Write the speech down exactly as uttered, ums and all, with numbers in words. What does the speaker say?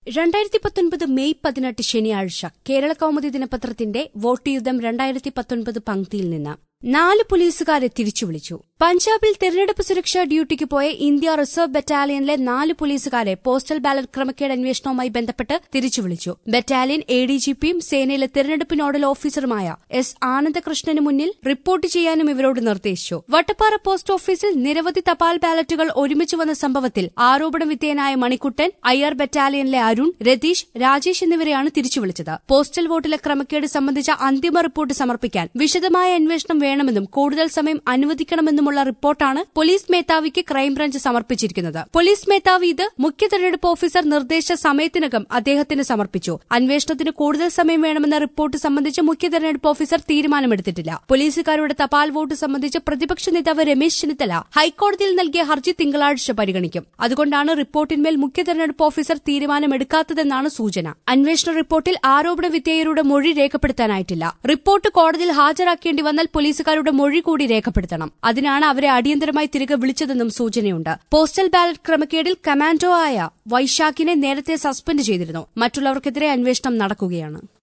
രണ്ടായിരത്തി പത്തൊൻപത് മെയ് പതിനെട്ട് ശനിയാഴ്ച കേരള കൗമുദി ദിനപത്രത്തിന്റെ വോട്ട് യുദ്ധം രണ്ടായിരത്തി പത്തൊൻപത് പങ്ക്തിയിൽ നിന്ന് നാല് പോലീസുകാരെ തിരിച്ചുവിളിച്ചു. പഞ്ചാബിൽ തെരഞ്ഞെടുപ്പ് സുരക്ഷാ ഡ്യൂട്ടിക്ക് പോയ ഇന്ത്യ റിസർവ് ബറ്റാലിയനിലെ നാല് പോലീസുകാരെ പോസ്റ്റൽ ബാലറ്റ് ക്രമക്കേട് അന്വേഷണവുമായി ബന്ധപ്പെട്ട് തിരിച്ചുവിളിച്ചു. ബറ്റാലിയൻ എ ഡി ജി പിയും സേനയിലെ തെരഞ്ഞെടുപ്പ് നോഡൽ ഓഫീസറുമായ എസ് ആനന്ദകൃഷ്ണന് മുന്നിൽ റിപ്പോർട്ട് ചെയ്യാനും ഇവരോട് നിർദ്ദേശിച്ചു. വട്ടപ്പാറ പോസ്റ്റ് ഓഫീസിൽ നിരവധി തപാൽ ബാലറ്റുകൾ ഒരുമിച്ച് വന്ന സംഭവത്തിൽ ആരോപണ വിധേയനായ മണിക്കുട്ടൻ, ഐ ആർ ബറ്റാലിയനിലെ അരുൺ, രതീഷ്, രാജേഷ് എന്നിവരെയാണ് തിരിച്ചുവിളിച്ചത്. പോസ്റ്റൽ വോട്ടിലെ ക്രമക്കേട് സംബന്ധിച്ച അന്തിമ റിപ്പോർട്ട് സമർപ്പിക്കാൻ വിശദമായ അന്വേഷണം വേണമെന്നും കൂടുതൽ സമയം അനുവദിക്കണമെന്നുമുള്ള റിപ്പോർട്ടാണ് പോലീസ് മേധാവിക്ക് ക്രൈംബ്രാഞ്ച് സമർപ്പിച്ചിരിക്കുന്നത്. പോലീസ് മേധാവി ഇത് മുഖ്യ തെരഞ്ഞെടുപ്പ് ഓഫീസർ നിർദ്ദേശിച്ച സമയത്തിനകം അദ്ദേഹത്തിന് സമർപ്പിച്ചു. അന്വേഷണത്തിന് കൂടുതൽ സമയം വേണമെന്ന റിപ്പോർട്ട് സംബന്ധിച്ച് മുഖ്യ തെരഞ്ഞെടുപ്പ് ഓഫീസർ തീരുമാനമെടുത്തിട്ടില്ല. പോലീസുകാരുടെ തപാൽ വോട്ട് സംബന്ധിച്ച് പ്രതിപക്ഷ നേതാവ് രമേശ് ചെന്നിത്തല ഹൈക്കോടതിയിൽ നൽകിയ ഹർജി തിങ്കളാഴ്ച പരിഗണിക്കും. അതുകൊണ്ടാണ് റിപ്പോർട്ടിന്മേൽ മുഖ്യ തെരഞ്ഞെടുപ്പ് ഓഫീസർ തീരുമാനമെടുക്കാത്തതെന്നാണ് സൂചന. അന്വേഷണ റിപ്പോർട്ടിൽ ആരോപണ വിധേയരുടെ മൊഴി രേഖപ്പെടുത്താനായിട്ടില്ല. റിപ്പോർട്ട് കോടതിയിൽ ഹാജരാക്കേണ്ടി വന്നാൽ പോലീസുകാരുടെ മൊഴി കൂടി രേഖപ്പെടുത്തണം. അതിനാണ് അവരെ അടിയന്തരമായി തിരികെ വിളിച്ചതെന്നും സൂചനയുണ്ട്. പോസ്റ്റൽ ബാലറ്റ് ക്രമക്കേടിൽ കമാൻഡോ ആയ വൈശാഖിനെ നേരത്തെ സസ്പെൻഡ് ചെയ്തിരുന്നു. മറ്റുള്ളവർക്കെതിരെ അന്വേഷണം നടക്കുകയാണ്.